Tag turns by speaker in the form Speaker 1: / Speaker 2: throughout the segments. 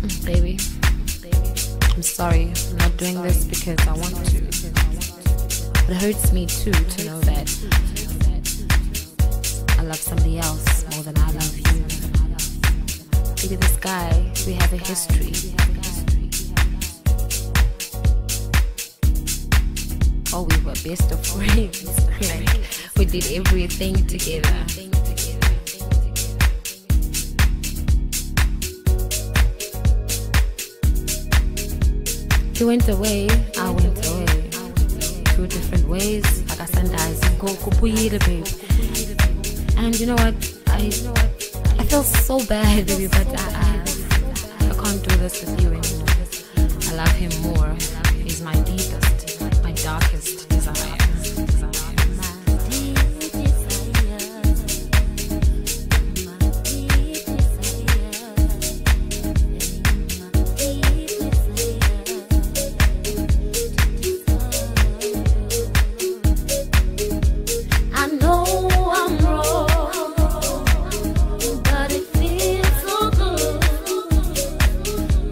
Speaker 1: Baby, I'm sorry. I'm not doing this because I want to. But it hurts me too to know that I love somebody else more than I love you. Maybe this guy, we have a history. Oh, we were best of friends. Like, we did everything together. You went away, I went away. 2 different ways. Akasandazi, go kupuyile, babe. And you know what? I feel so bad, baby, but I can't do this with you anymore. I love him more. He's my deepest, my darkest desire.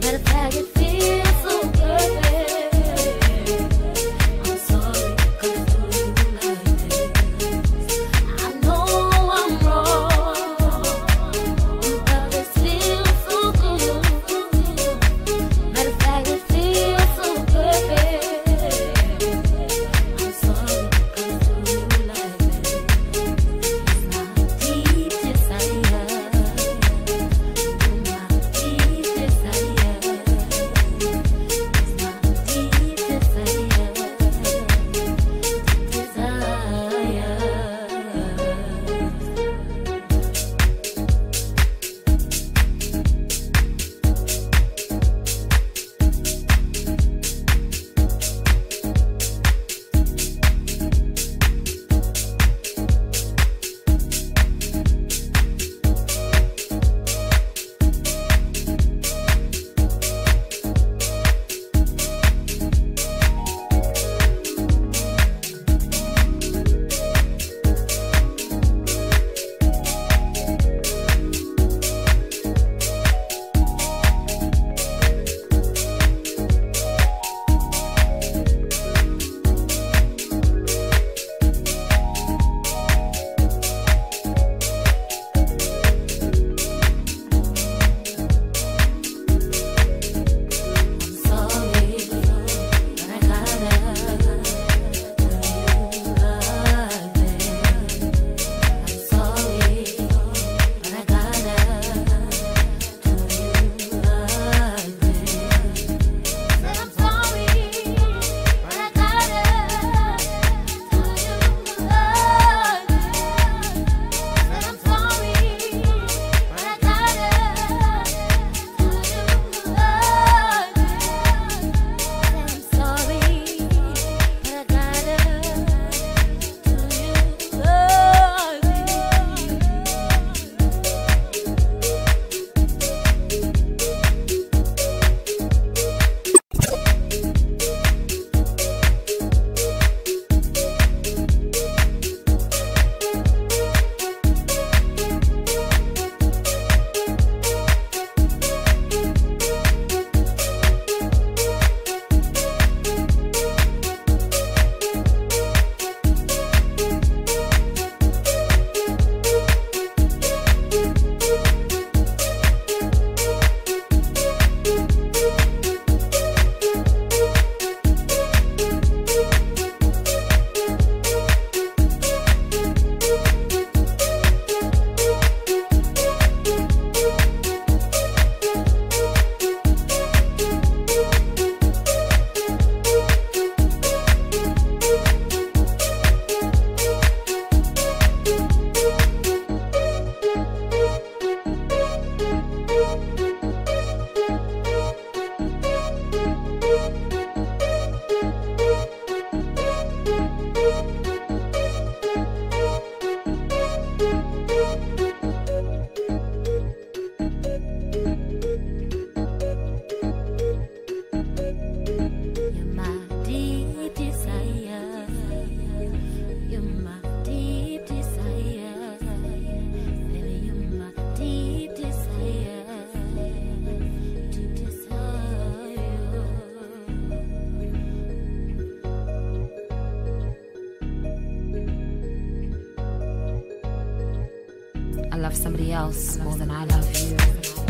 Speaker 2: It feels so perfect. I'm sorry.
Speaker 1: love somebody else more than I love you.